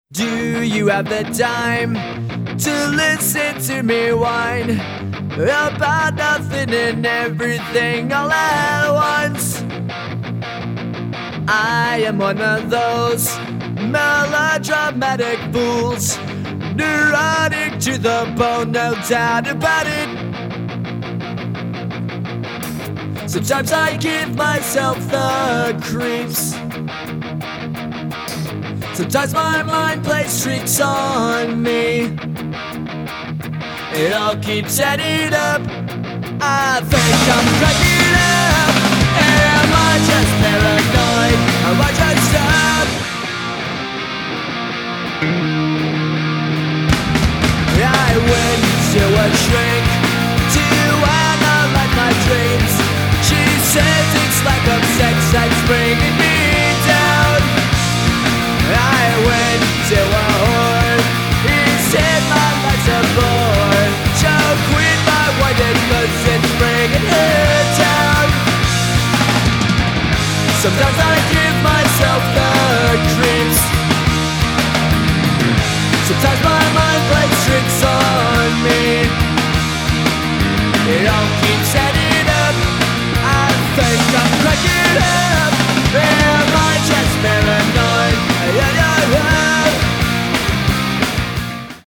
Do you have the time to listen to me whine about nothing and everything all at once? I am one of those melodramatic fools, neurotic to the bone, no doubt about it. Sometimes I give myself the creeps. Sometimes my mind plays tricks on me. It all keeps adding up. I think I'm cracking up. Am I just paranoid? Am I just up? I went to a shrink to analyze my dreams. She says it's lack of sex that's bringing me down. I went to a whore. He said my life's a bore. So quit my whining 'cause it's bringing her down. Sometimes I give myself the creeps. Sometimes my mind plays tricks on me. It all